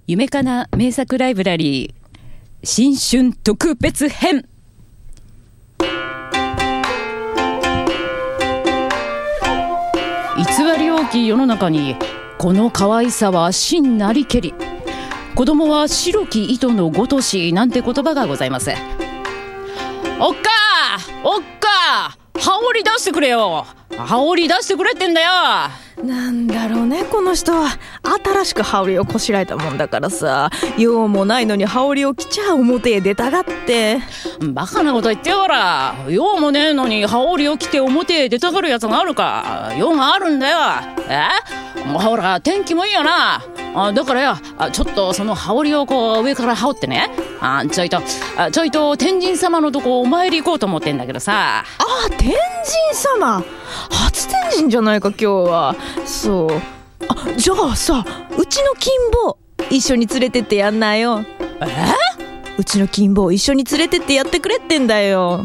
夢かな名作ライブラリー新春特別編。偽り多き世の中にこの可愛さは真なりけり、子供は白き糸のごとしなんて言葉がございます。おっか羽織出してくれよ、羽織出してくれってんだよ。 なんだろうね、この人は。新しく羽織をこしらえたもんだからさ、用もないのに羽織を着ちゃ表へ出たがって。 バカなこと言ってやがら。用もねえのに羽織を着て表へ出たがるやつがあるか。用があるんだよ。ほら天気もいいよな。だからよ、ちょっとその羽織をこう上から羽織ってね、ちょいと天神様のとこお参り行こうと思ってんだけどさ。 天神様、初天神じゃないか今日は。そう、じゃあさ、うちの金坊一緒に連れてってやんなよ。うちの金坊一緒に連れてってやってくれってんだよ。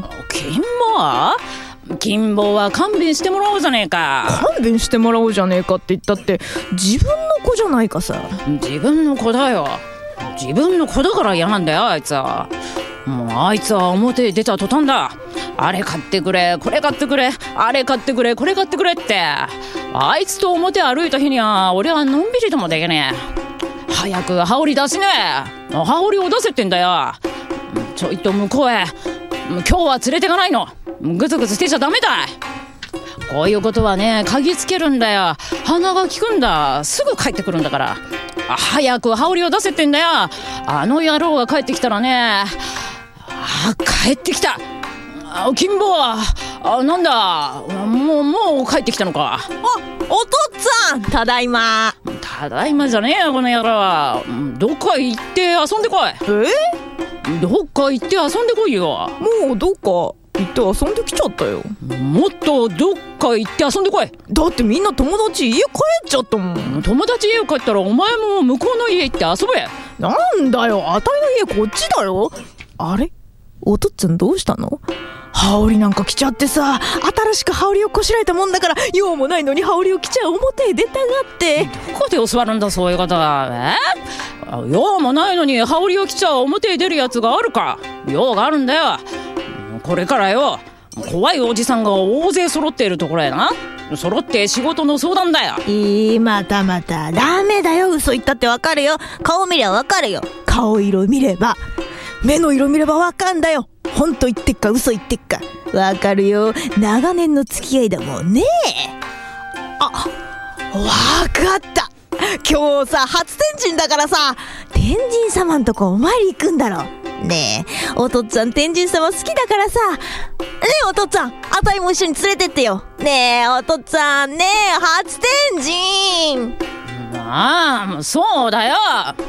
金坊は勘弁してもらおうじゃねえか。 勘弁してもらおうじゃねえかって言ったって自分の子じゃないかさ。 自分の子だよ。自分の子だから嫌なんだよあいつは。もうあいつは表へ出た途端だ。あれ買ってくれ、これ買ってくれ、あれ買ってくれ、これ買ってくれって。あいつと表歩いた日には俺はのんびりともできねえ。早く羽織出しねえ。羽織を出せってんだよ。ちょいと向こうへ。今日は連れてかないの。グズグズしてちゃダメだ。こういうことはね、嗅ぎつけるんだよ。鼻が利くんだ。すぐ帰ってくるんだから。早く羽織を出せってんだよ。あの野郎が帰ってきたらね。帰ってきた。金坊はなんだ、もう帰ってきたのか。 お父っつぁん、ただいま。 ただいまじゃねえよこの野郎は。どっか行って遊んでこい。どっか行って遊んでこいよ。 もうどっか行って遊んできちゃったよ。 もっとどっか行って遊んでこい。 だってみんな友達家帰っちゃったもん。 友達家帰ったらお前も向こうの家行って遊べ。 なんだよ、あたいの家こっちだよ。あれ、お父っつぁんどうしたの？羽織なんか着ちゃってさ、新しく羽織をこしらえたもんだから用もないのに羽織を着ちゃ表へ出たがって。 どこで教わるんだそういうことは。用もないのに羽織を着ちゃ表へ出るやつがあるか。用があるんだよ。これからよ、怖いおじさんが大勢揃っているところへな。揃って仕事の相談だよ。 またダメだよ。嘘言ったってわかるよ。顔見りゃわかるよ。顔色見れば、目の色見ればわかんだよ。本当言ってっか嘘言ってっかわかるよ。長年の付き合いだもんね。わかった。今日さ、初天神だからさ、天神様んとこお参り行くんだろ。ねえ、お父っつぁん天神様好きだからさ。ねえお父っつぁん、あたいも一緒に連れてってよ。ねえお父っつぁん、ねえ初天神。 そうだよ。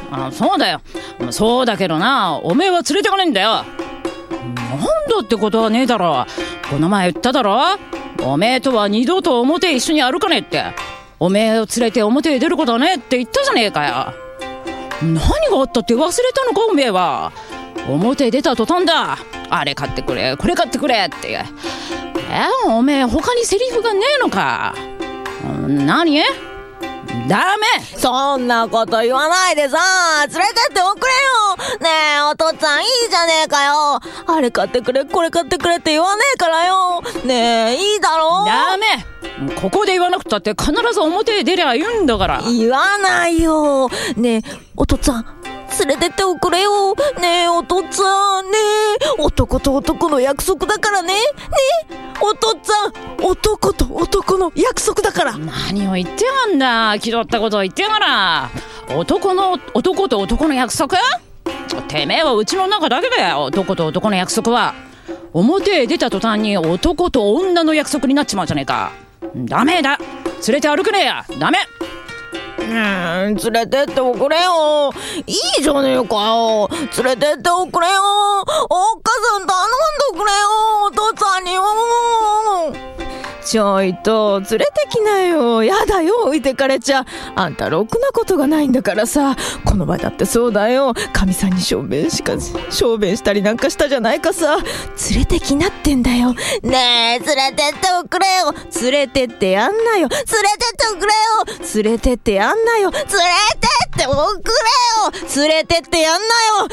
そうだけどな、おめえは連れてかねえんだよ。なんだってことはねえだろ。この前言っただろ。おめえとは二度と表へ一緒に歩かねえって。おめえを連れて表へ出ることはねえって言ったじゃねえかよ。何があったって忘れたのかおめえは。表へ出た途端だ。あれ買ってくれ、これ買ってくれって。おめえ他にセリフがねえのか。何？ダメ。 そんなこと言わないでさ、連れてっておくれよ。ねえお父っつぁん、いいじゃねえかよ。あれ買ってくれ、これ買ってくれって言わねえからよ。ねえいいだろ。 ダメ。ここで言わなくたって必ず表へ出りゃ言うんだから。 言わないよ。ねえお父っつぁん、連れてっておくれよ。ねえお父っつぁん、ねえ男と男の約束だからね。ねえお父っつぁん、男と男の約束だから。 何を言ってやがんだ。気取ったことを言ってやがら。男と男の約束？てめえはうちの中だけだよ。男と男の約束は。表へ出た途端に男と女の約束になっちまうじゃねえか。ダメだ。連れて歩くねえや。ダメ。 連れてっておくれよ。いいじゃねえかよ。連れてっておくれよ。おっかさん頼んでおくれよ。お父さんによ。ちょいと連れてきなよ。やだよ、置いてかれちゃ。あんたろくなことがないんだからさ。この場だってそうだよ。神さんに証明したりなんかしたじゃないかさ。連れてきなってんだよ。ねえ連れてっておくれよ。連れてってやんなよ。連れてっておくれよ。連れてってやんなよ。連れてってっておくれよ。連れてってやんなよ。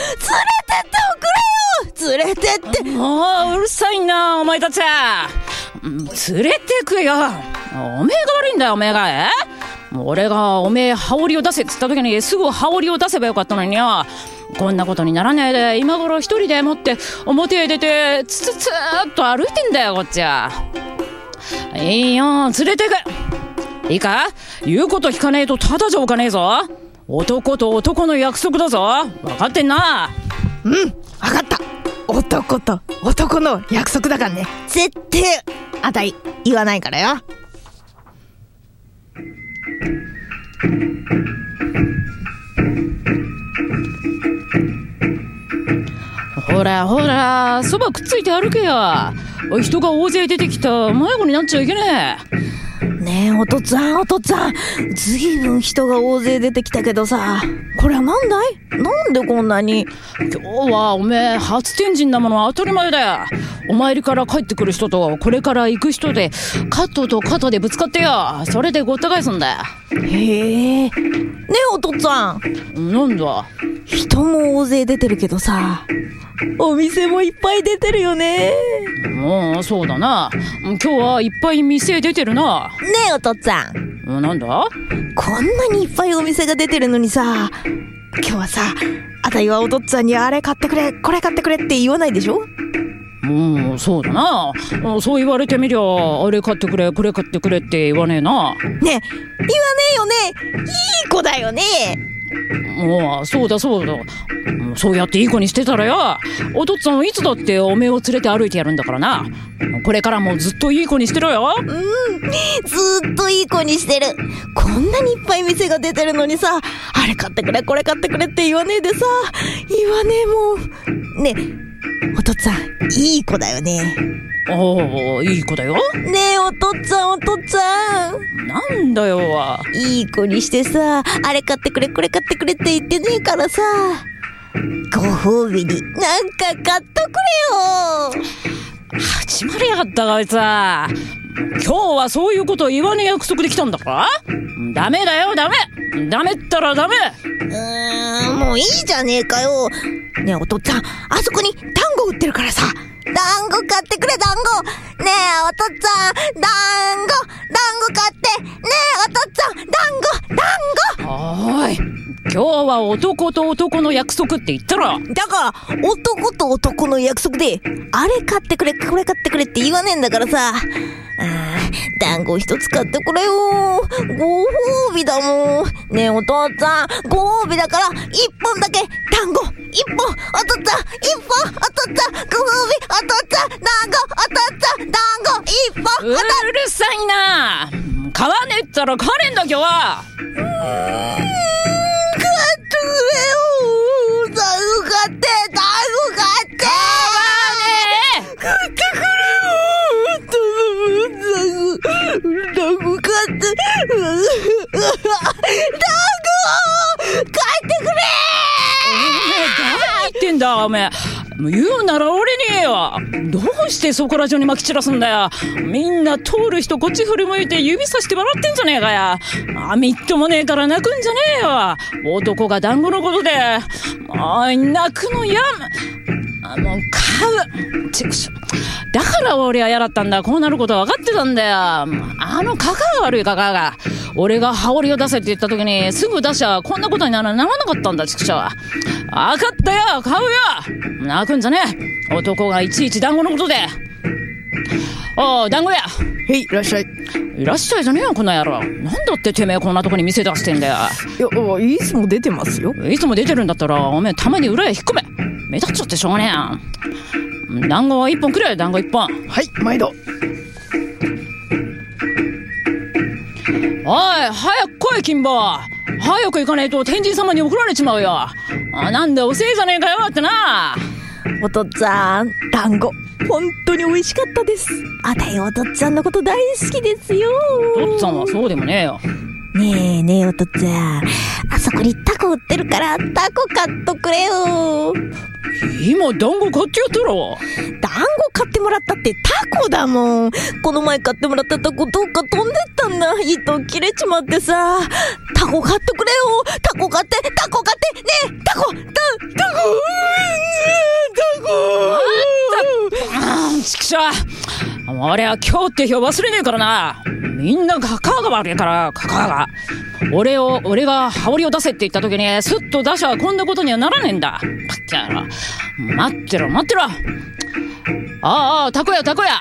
連れてっておくれよ。連れてって。 もううるさいなお前たち。連れてくよ。おめえが悪いんだよおめえが。俺がおめえ羽織を出せっつった時にすぐ羽織を出せばよかったのによ。こんなことにならないで今頃一人でもって表へ出てつつつーっと歩いてんだよこっちは。いいよ連れてく。いいか、言うこと聞かねえとただじゃおかねえぞ。男と男の約束だぞ。分かってんな。 分かった。男と男の約束だからね。絶対あたい言わないからよ。 ほらほらそばくっついて歩けや。人が大勢出てきた迷子になっちゃいけねえ。 ねえお父っつぁん、ずいぶん人が大勢出てきたけどさ、これはなんだい？なんでこんなに？ 今日はおめえ初天神なものは当たり前だよ。お参りから帰ってくる人とこれから行く人で肩と肩でぶつかってよ。それでごった返すんだよ。 へえ。ねえお父っつぁん、 なんだ？ 人も大勢出てるけどさ、お店もいっぱい出てるよね。 そうだな。今日はいっぱい店出てるな。 ねえお父っつぁん、 なんだ？ こんなにいっぱいお店が出てるのにさ、今日はさ、あたいはお父っつぁんにあれ買ってくれこれ買ってくれって言わないでしょ。 そうだな。そう言われてみりゃあれ買ってくれこれ買ってくれって言わねえな。 ねえ言わねえよね。いい子だよね。 そうだそうやっていい子にしてたらよ、お父っつぁんいつだっておめえを連れて歩いてやるんだからな。これからもずっといい子にしてろよ。 ずっといい子にしてる。こんなにいっぱい店が出てるのにさ、あれ買ってくれこれ買ってくれって言わねえでさ、言わねえもん。ねえお父っつぁんいい子だよね。 いい子だよ。 ねえお父っつぁんなんだよ。 いい子にしてさ、あれ買ってくれこれ買ってくれって言ってねえからさ、ご褒美になんか買っとくれよ。 始まりやがったかあいつは。今日はそういうことを言わねえ約束できたんだから。ダメだよダメったらダメ。 もういいじゃねえかよ。ねえお父っつぁん、あそこに団子売ってるからさ、団子買ってくれ団子。ねえお父っつぁん団子買って。ねえお父っつぁん団子。 おい、今日は男と男の約束って言ったら。 だから男と男の約束であれ買ってくれこれ買ってくれって言わねえんだからさ。団子一つ買ってくれよ。ご褒美だもん。ねえお父っつぁん、ご褒美だから一本だけ団子一本。お父っつぁん一本。お父っつぁんご褒美。お父っつぁん団子。お父っつぁん団子一本。 うるさいな。買わねえったら買わねえんだ今日は。 買ってくれよ。団子買って。 買わねえ。 買ってくれよ。団子買って。団子買ってくれ。 誰言ってんだおめえ。言うなら俺に言えよ。どうしてそこら中に撒き散らすんだよ。みんな通る人こっち振り向いて指さして笑ってんじゃねえかや。みっともねえから泣くんじゃねえよ。男が団子のことで泣くのやもう買う。ちくしょ。だから俺は嫌だったんだ。こうなることは分かってたんだよ。カカが悪いカカが。俺が羽織を出せって言った時にすぐ出しゃこんなことにならなかったんだ。ちくしょう。分かったよ買うよ。泣くんじゃねえ。男がいちいち団子のことで。団子屋。 へいいらっしゃい。 いらっしゃいじゃねえよこの野郎。なんだっててめえこんなとこに店出してんだよ。 いつも出てますよ。 いつも出てるんだったらおめえたまに裏へ引っ込め。目立っちゃってしょうがねえや。団子は一本くれ。団子一本。 はい、毎度。 おい早く来い金坊。早く行かねえと天神様に怒られちまうよ。なんで遅えじゃねえかよってな。 お父っつぁん団子本当に美味しかったです。あたいお父っつぁんのこと大好きですよ。 お父っつぁんはそうでもねえよ。 ねえねえお父っつぁん、あそこにタコ売ってるからタコ買っとくれよ。 今団子買ってやったろ。 団子買ってもらったってタコだもん。この前買ってもらったタコどっか飛んでったんだ。糸切れちまってさ。タコ買っとくれよ。タコ買ってねえタコちくしょう、俺は今日って日を忘れねえからな。みんなカカが悪いから、カカが俺が羽織を出せって言った時にスッと出しゃこんなことにはならねえんだ。待ってろ。ああ、タコや。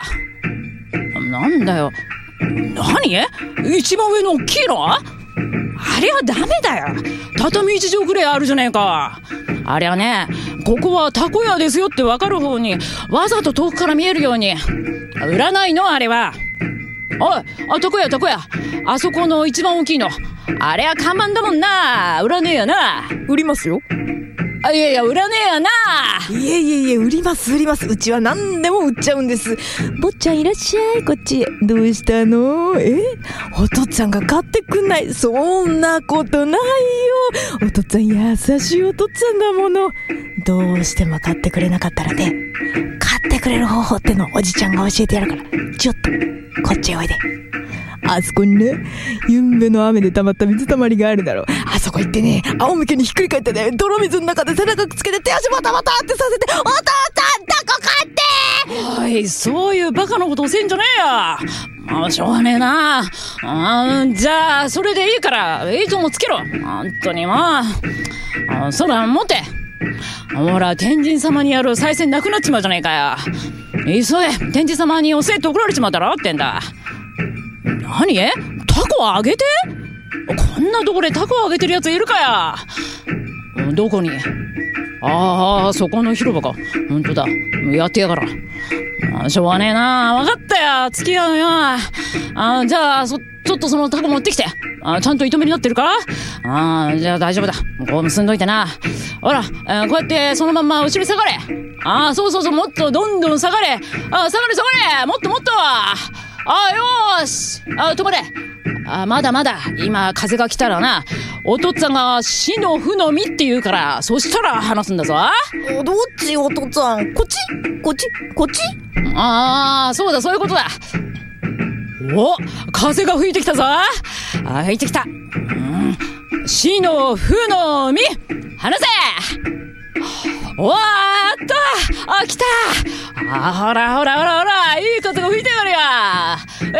なんだよ。何？一番上の大きいの？あれはダメだよ。畳一畳くらいあるじゃねえか。あれはね、ここはタコ屋ですよって分かる方にわざと遠くから見えるように売らないの、あれは。おい、タコ屋。あそこの一番大きいの、あれは看板だもんな。売らねえやな。 売りますよ。 いや売らねえやな。 いえ売ります。うちは何でも売っちゃうんです。坊ちゃんいらっしゃい、こっち。どうしたの？お父っつぁんが買ってくんない？そんなことないよ。お父っつぁん優しいお父っつぁんだもの。どうしても買ってくれなかったらね、買ってくれる方法ってのおじちゃんが教えてやるから、ちょっとこっちへおいで。あそこにね、ゆんべの雨で溜まった水たまりがあるだろう。あそこ行ってね、仰向けにひっくり返ってね、泥水の中で背中くっつけて手足バタバタってさせて、お父さんタコ買って。 おい、そういうバカなことをせんじゃねえよ。しょうがねえな。じゃあそれでいいから映像もつけろ。本当にそら持って。ほら、天神様にやる賽銭なくなっちまうじゃねえかよ。急い、天神様に教えて怒られちまったらってんだ。何？タコあげて？こんなとこでタコあげてるやついるかや。どこに？そこの広場か。ほんとだ、やってやがら。しょうがねえな。わかったよ、付き合うよ。じゃあちょっとそのタコ持ってきて。ちゃんと糸目になってるか？じゃあ大丈夫だ。こう結んどいてな。ほら、こうやってそのまんま後ろに下がれ。そう、もっとどんどん下がれ。下がれ、もっと。よーし。止まれ。まだ今風が来たらな、お父っつぁんが死の負の実って言うから、そしたら話すんだぞ。 どっち？お父っつぁんこっち？ そうだ、そういうことだ。お、風が吹いてきたぞ。吹いてきた。死の負の実、話せ。おーっと、来た。ほら、いい風が吹いてやるや。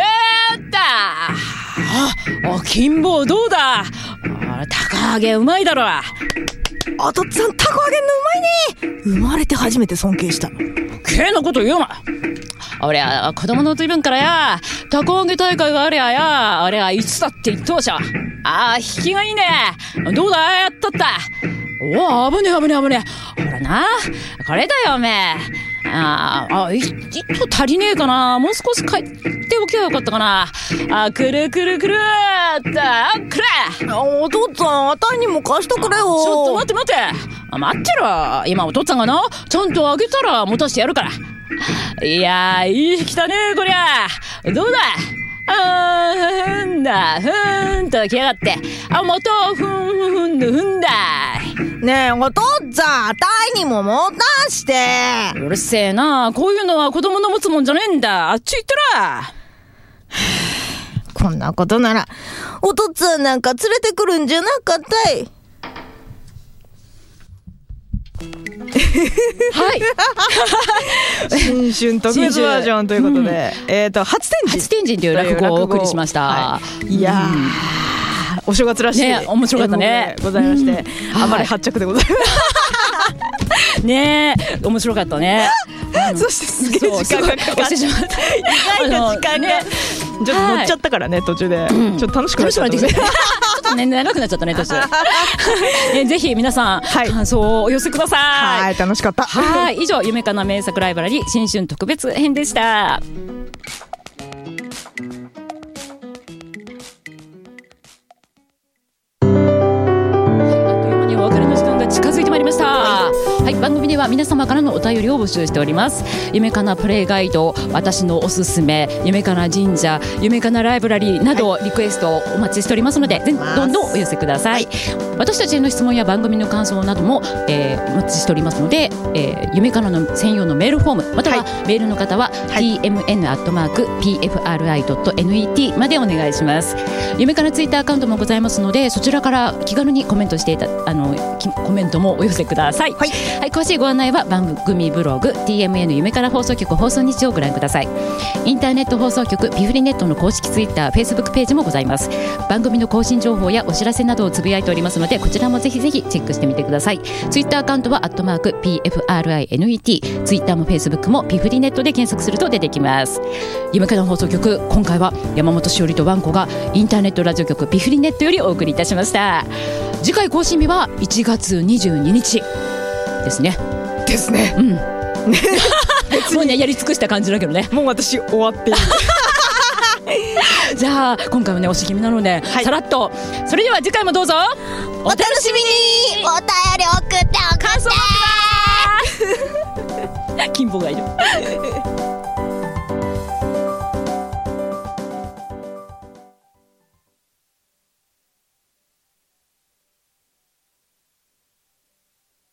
金棒どうだ。高揚げうまいだろ。 お父っつぁんタコ揚げんのうまいね。生まれて初めて尊敬した。 けなこと言うな。俺は子供の随分からや、タコ揚げ大会がありゃや、俺はいつだって言っとうしょ。引きがいいね。どうだ、やっとった。おー、危ねえ。ほらな、これだよおめえ。一個足りねえかな。もう少し帰っておけばよかったかな。くるってくれ。 お父っつぁん、あたいにも貸しとくれよ。 ちょっと待ってろ。今お父っつぁんがな、ちゃんとあげたら持たしてやるから。いや、いい引きだねこりゃ。どうだ。ふんと来やがって。もとふんだ。 ねえお父っつぁん、あたいにも持たして。 うるせえな。こういうのは子供の持つもんじゃねえんだ。あっち行ったら。 こんなことならお父っつぁんなんか連れてくるんじゃなかったい。 はい新春特別バージョンということで、初天神という落語をお送りしました。 いやお正月らしい、 ね、面白かったね。 ございまして、あまり発着でございますねえ、面白かったね。 そしてすげえ時間がかかってしまった。意外と時間が、ちょっと乗っちゃったからね、途中で、ちょっと楽しくなっちゃったね。ちょっとね、長くなっちゃったね、途中。ぜひ皆さん、感想をお寄せください。 はい、楽しかった。 以上、夢かな名作ライブラリー新春特別編でした。近づいてまいりました。はい、 、番組では皆様からのお便りを募集しております。夢かなプレイガイド、私のおすすめ、夢かな神社、夢かなライブラリーなど、リクエストをお待ちしておりますので、どんどんお寄せください。私たちへの質問や番組の感想なども、お待ちしておりますので、夢かなの専用のメールフォーム、またはメールの方は tmn@pfri.net までお願いします。夢かなツイッターアカウントもございますので、そちらから気軽にコメントしてコメントもお寄せください。はい、詳しいご案内は番組ブログ TMN 夢かな放送局放送日をご覧ください。インターネット放送局ピフリネットの公式ツイッター、フェイスブックページもございます。番組の更新情報やお知らせなどをつぶやいておりますので、こちらもぜひぜひチェックしてみてください。ツイッターアカウントは@PFRINET、ツイッターもフェイスブックもピフリネットで検索すると出てきます。夢かな放送局、今回は山本しおりとワンコがインターネットラジオ局ピフリネットよりお送りいたしました。次回更新日は1月22日ですね。 ですね。 もうね、やり尽くした感じだけどね。 もう私終わっている。 じゃあ今回もね、おし気味なので、さらっと。それでは次回もどうぞお楽しみに。